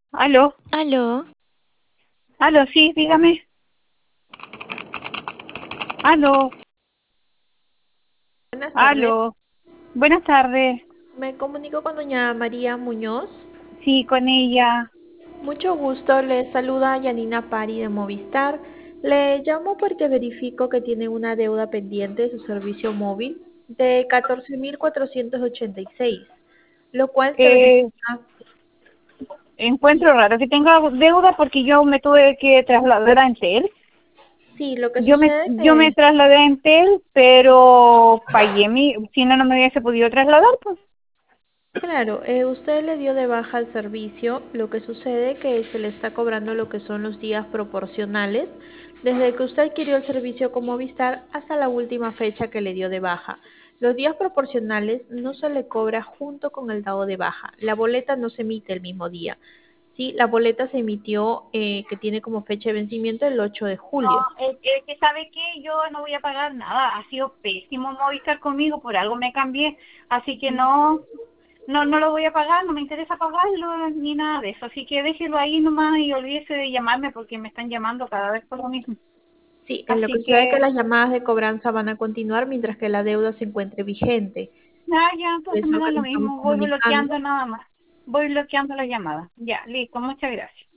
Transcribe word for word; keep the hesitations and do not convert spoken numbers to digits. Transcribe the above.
Aló, Aló, aló, sí, dígame. Aló, buenas tardes. aló. Buenas tardes. Me comunico con doña María Muñoz. Sí, con ella. Mucho gusto, le saluda Yanina Pari de Movistar. Le llamo porque verifico que tiene una deuda pendiente de su servicio móvil de catorce mil cuatrocientos ochenta y seis, lo cual se Eh, verifica. encuentro raro que tenga deuda porque yo me tuve que trasladar a Entel. Sí, lo que Yo me, sucede yo me que trasladé a Entel, pero pagué mi, si no, no me hubiese podido trasladar, pues. Claro, eh, usted le dio de baja al servicio, lo que sucede que se le está cobrando lo que son los días proporcionales, desde que usted adquirió el servicio con Movistar hasta la última fecha que le dio de baja. Los días proporcionales no se le cobra junto con el dado de baja. La boleta no se emite el mismo día. Sí, la boleta se emitió, eh, que tiene como fecha de vencimiento el ocho de No, julio. es, es que sabe que yo no voy a pagar nada. Ha sido pésimo Movistar conmigo, por algo me cambié. Así que no, no, no lo voy a pagar, no me interesa pagarlo ni nada de eso. Así que déjelo ahí nomás y olvídese de llamarme porque me están llamando cada vez por lo mismo. Sí, en lo que Así sucede es que que, las llamadas de cobranza van a continuar mientras que la deuda se encuentre vigente. nada, ya, Por entonces me eso da que lo nos estamos mismo. Voy comunicando. bloqueando nada más. Voy bloqueando las llamadas. Ya, listo, muchas gracias.